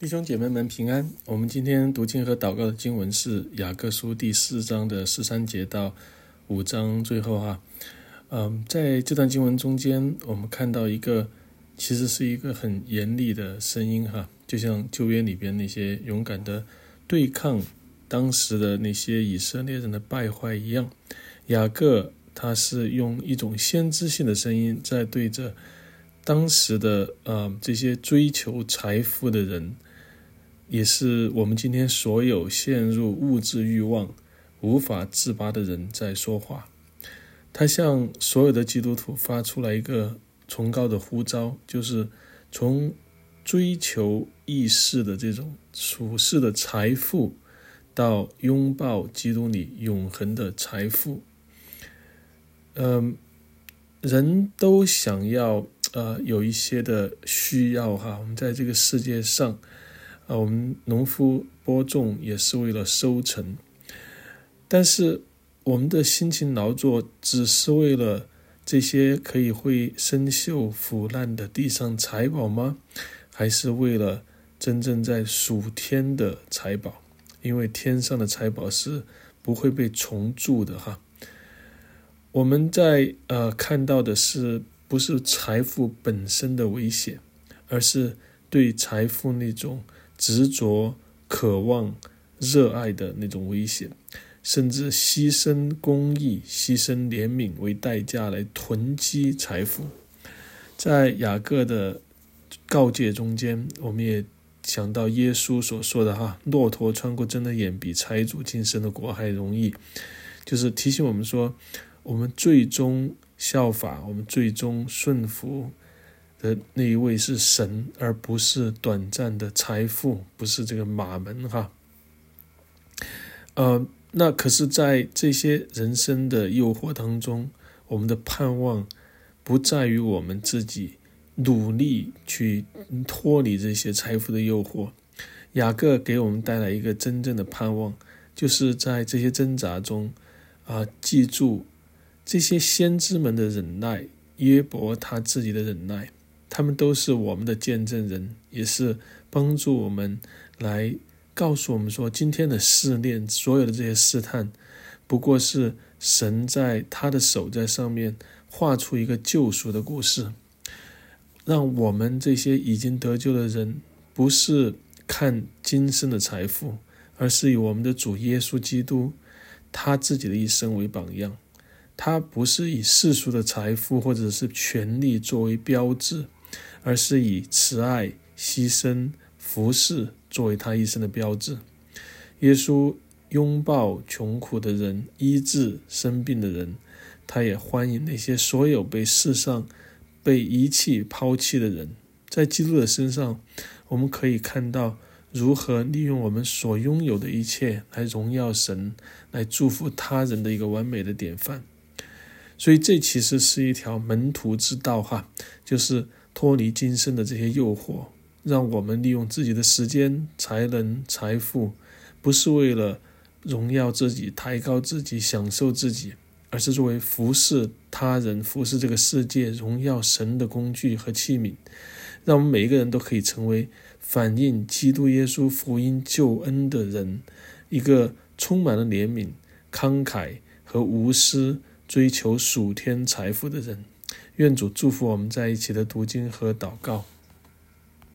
弟兄姐妹们平安。我们今天读经和祷告的经文是雅各书第4章的13节到5章最后在这段经文中间，我们看到其实是一个很严厉的声音就像旧约里边那些勇敢的对抗当时的那些以色列人的败坏一样。雅各他是用一种先知性的声音在对着当时的这些追求财富的人，也是我们今天所有陷入物质欲望无法自拔的人在说话。他向所有的基督徒发出来一个崇高的呼召，就是从追求意识的这种属世的财富，到拥抱基督里永恒的财富。人都想要有一些的需要我们在这个世界上我们农夫播种也是为了收成，但是我们的辛勤劳作只是为了这些可以会生锈腐烂的地上财宝吗？还是为了真正在属天的财宝？因为天上的财宝是不会被虫蛀的我们在看到的不是财富本身的危险，而是对财富那种执着、渴望、热爱的那种危险，甚至牺牲公义、牺牲怜悯为代价来囤积财富。在雅各的告诫中间，我们也想到耶稣所说的骆驼穿过针的眼比财主进神的国还容易，就是提醒我们说，我们最终效法，我们最终顺服的那一位是神，而不是短暂的财富，不是这个马门那可是在这些人生的诱惑当中，我们的盼望不在于我们自己努力去脱离这些财富的诱惑。雅各给我们带来一个真正的盼望，就是在这些挣扎中记住这些先知们的忍耐，约伯他自己的忍耐，他们都是我们的见证人，也是帮助我们来告诉我们说，今天的试炼，所有的这些试探，不过是神在他的手在上面画出一个救赎的故事，让我们这些已经得救的人，不是看今生的财富，而是以我们的主耶稣基督他自己的一生为榜样。他不是以世俗的财富或者是权力作为标志，而是以慈爱、牺牲、服侍作为他一生的标志。耶稣拥抱穷苦的人，医治生病的人，他也欢迎那些所有被世上被遗弃抛弃的人。在基督的身上，我们可以看到如何利用我们所拥有的一切来荣耀神，来祝福他人的一个完美的典范。所以这其实是一条门徒之道就是脱离今生的这些诱惑，让我们利用自己的时间、才能、财富，不是为了荣耀自己、抬高自己、享受自己，而是作为服侍他人、服侍这个世界、荣耀神的工具和器皿，让我们每一个人都可以成为反映基督耶稣福音救恩的人，一个充满了怜悯、慷慨和无私追求属天财富的人。愿主祝福我们在一起的读经和祷告。